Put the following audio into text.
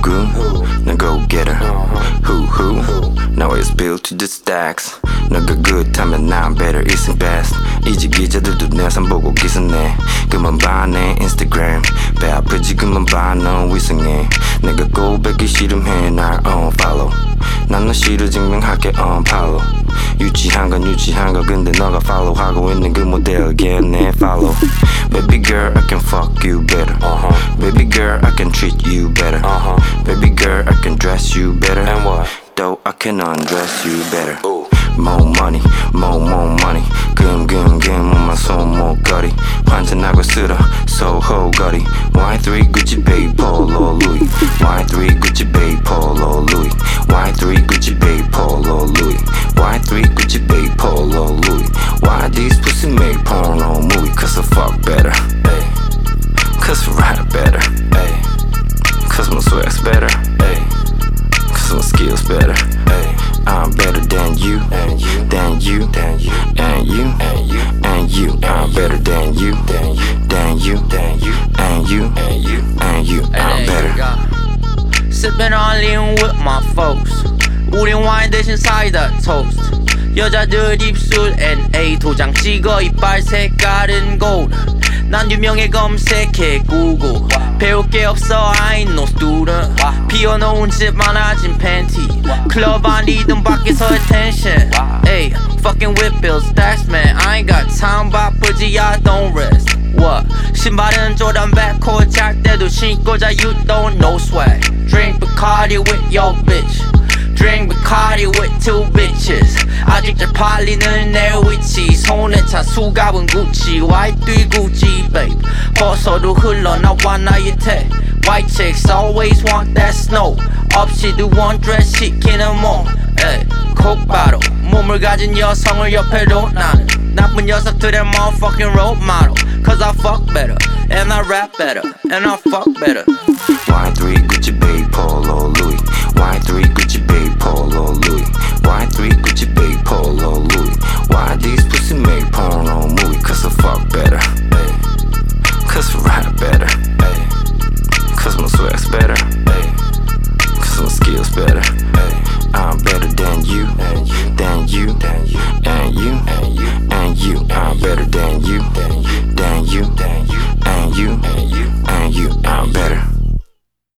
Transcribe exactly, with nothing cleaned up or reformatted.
누구? 난 go-getter. Who who? Now it's built to the stacks. 너가 good 하면 난 better. It's best. 이제 기자들도 내 삶 보고 기사 내. 그만 봐 내 인스타그램. 배 아프지 그만 봐 넌 위성해. 내가 고백이 싫음해 날 unfollow. 난 너 싫어 증명할게 unfollow. 유치한 건 유치한 거 근데 너가 follow 하고 있는 그 모델 again 내 follow. Baby girl I can fuck you better. Uh-huh. Baby girl I can treat you better. Uh-huh. Baby girl I can dress you better. And what? Though I can undress you better. Ooh. More money, more more money. 금금금 엄마 손목걸이 환전하고 쓰러 소호 거리. 와이 쓰리 Gucci babe Polo Louis. 와이 쓰리 Gucci babe Polo Louis. 와이 쓰리 Gucci babe Polo Louis. 와이 쓰리 Gucci babe Polo Louis. Why these pussy make porno movie? Cause I fuck better, ay. Cause I ride better, ay. Cause my swag's better, ay. Cause my skills better, ay. I'm better than you, and you, than you, than you, and you, and you, and you. I'm better than you, than you, than you, than you, and you, and you, and you. I'm better. Sipping on lean with my folks. 우린 와인 대신 사이다 toast. 여자들 입술엔 A 도장 찍어 이빨 색깔은 gold. 난 유명해 검색해 구글. 배울 게 없어 I ain't no student. 비워놓은 집 많아진 팬티. 클럽 아니든 밖에서 attention. Ayy, fucking whip bills, stacks man. I ain't got time 바쁘지 I don't rest. What? 신발은 조던 백호 잘 때도 신고 자 you don't know swag. Drink Bacardi with your bitch. Drink Bacardi with two bitches. 아직 잘 팔리는 내 위치. 손에 찬 수갑은 구찌. 와이 쓰리 Gucci babe. 벗어도 흘러나와 나의 태. White chicks always want that snow. 없이도 one dress 시키는 몸. Ay, coke bottle. 몸을 가진 여성을 옆에도 나는 나쁜 녀석들의 motherfucking role model. Cause I fuck better. And I rap better. And I fuck better. 와이 쓰리 Gucci babe Polo Louis. 와이 쓰리 Gucci babe Polo Louis. 와이 쓰리 Gucci babe Polo Louis. Why these pussy make porno movie? Cause I fuck better, ay. Cause I ride better, ay. Cause my swag's better, ay. Cause my skills better, ay. I'm better than you, and you, than you, than you, and you, and you, and you. I'm better than you, than you, than you, than you, and you, and you.